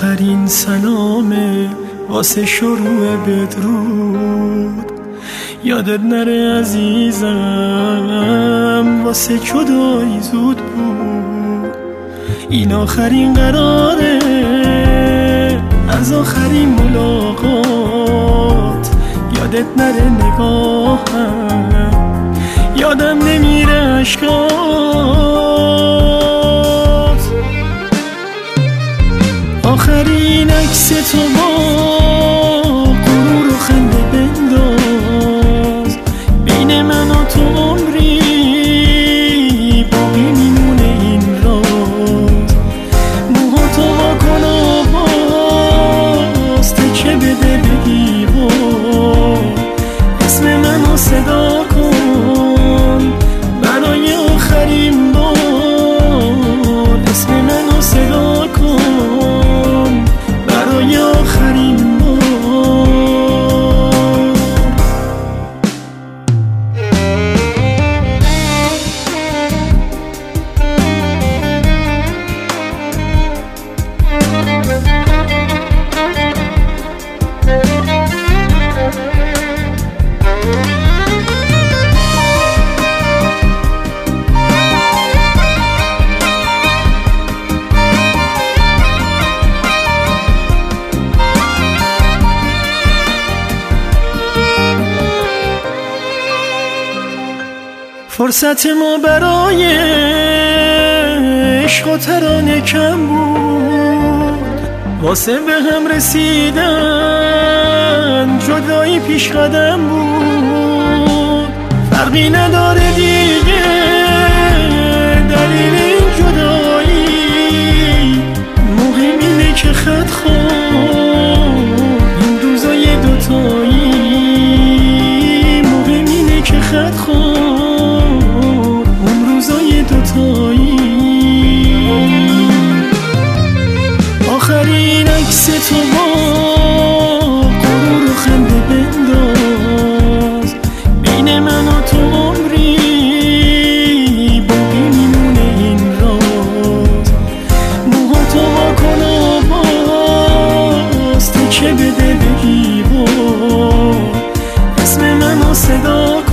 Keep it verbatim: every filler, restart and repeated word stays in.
آخرین سلامه واسه شروع بدرود. یادت نره عزیزم واسه جدایی زود بود. این آخرین قراره از آخرین ملاقات. یادت نره نگاهم یادم نمیره عشقات. آخرین عکس تو با غرور و خنده بنداز. بین من و تو عمری باقی میمونه این راز. موها تو وا کن و باز تکه بده به دیوار. اسم منو صدا کن برای آخرین بار. اسم منو صدا کن برای آخرین بار. فرصت ما برای عشق و ترانه کم بود. واسه به هم رسیدن جدایی پیش قدم بود. فرقی نداره دیگه دلیل این جدایی. مهم اینه که خط خورد این روزای دوتایی. مهم اینه که خط خورد دوتایی. آخرین عکس تو با غرور و خنده بنداز. بین من و تو عمری باقی میمونه این راز. موها تو وا کن و باز تکه بده به دیوار. اسم منو صدا کن